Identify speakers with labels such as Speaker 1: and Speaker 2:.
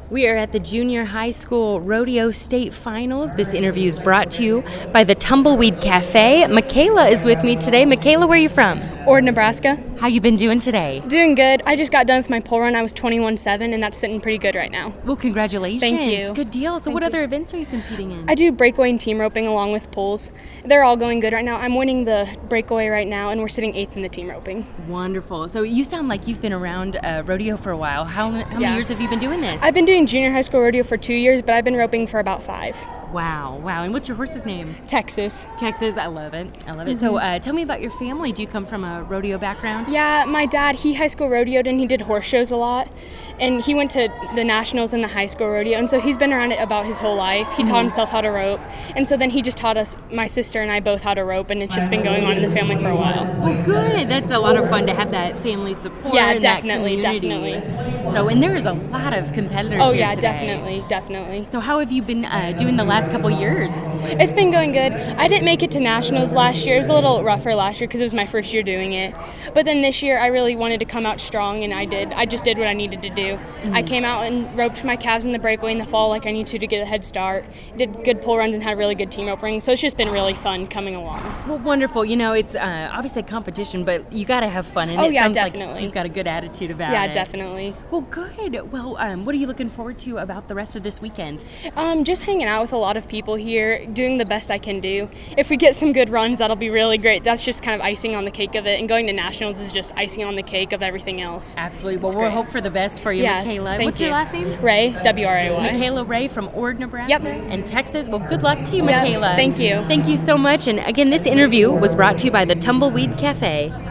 Speaker 1: We are at the junior high school rodeo state finals. This interview is brought to you by the Tumbleweed Cafe. Michaela is with me today. Michaela, where are you from?
Speaker 2: Ord, Nebraska.
Speaker 1: How you been doing today?
Speaker 2: Doing good. I just got done with my pole run. I was 21.7, and that's sitting pretty good right now.
Speaker 1: Well, congratulations.
Speaker 2: Thank you.
Speaker 1: Good deal. So what other events are you competing in?
Speaker 2: I do breakaway and team roping along with poles. They're all going good right now. I'm winning the breakaway right now, and we're sitting 8th in the team roping.
Speaker 1: Wonderful. So you sound like you've been around rodeo for a while. How many years have you been doing this?
Speaker 2: I've been doing junior high school rodeo for 2 years, but I've been roping for about 5.
Speaker 1: Wow. And what's your horse's name?
Speaker 2: Texas.
Speaker 1: Texas. I love it. So tell me about your family. Do you come from a rodeo background?
Speaker 2: Yeah, my dad, he high school rodeoed and he did horse shows a lot. And he went to the nationals in the high school rodeo. And so he's been around it about his whole life. He taught himself how to rope. And so then he just taught us, my sister and I both, how to rope. And it's just been going on in the family for a while.
Speaker 1: Well, good. That's a lot of fun to have that family support.
Speaker 2: Yeah,
Speaker 1: and
Speaker 2: definitely.
Speaker 1: So, and there is a lot of competitors
Speaker 2: Oh,
Speaker 1: here
Speaker 2: yeah,
Speaker 1: today.
Speaker 2: definitely.
Speaker 1: So how have you been doing the last couple years?
Speaker 2: It's been going good. I didn't make it to nationals last year. It was a little rougher last year because it was my first year doing it. But then this year I really wanted to come out strong, and I did. I just did what I needed to do. I came out and roped my calves in the breakaway in the fall like I need to get a head start. Did good pole runs and had really good team rope rings. So it's just been really fun coming along.
Speaker 1: Well, wonderful. You know, it's obviously a competition, but you got to have fun. And
Speaker 2: Oh,
Speaker 1: it
Speaker 2: yeah,
Speaker 1: sounds
Speaker 2: definitely.
Speaker 1: like you've got a good attitude about it.
Speaker 2: Yeah, definitely.
Speaker 1: Well, good. Well, what are you looking forward to about the rest of this weekend?
Speaker 2: Just hanging out with a lot of people here, doing the best I can do. If we get some good runs, that'll be really great. That's just kind of icing on the cake of it, and going to nationals is just icing on the cake of everything else.
Speaker 1: Absolutely. Well, we'll hope for the best for you,
Speaker 2: Yes,
Speaker 1: Michaela.
Speaker 2: thank
Speaker 1: What's your
Speaker 2: you.
Speaker 1: last name?
Speaker 2: Ray, W-R-A-Y.
Speaker 1: Michaela Ray from Ord, Nebraska.
Speaker 2: Yep.
Speaker 1: And Texas. Well, good luck to you,
Speaker 2: Yep,
Speaker 1: Michaela.
Speaker 2: thank you.
Speaker 1: Thank you so much. And again, this interview was brought to you by the Tumbleweed Cafe.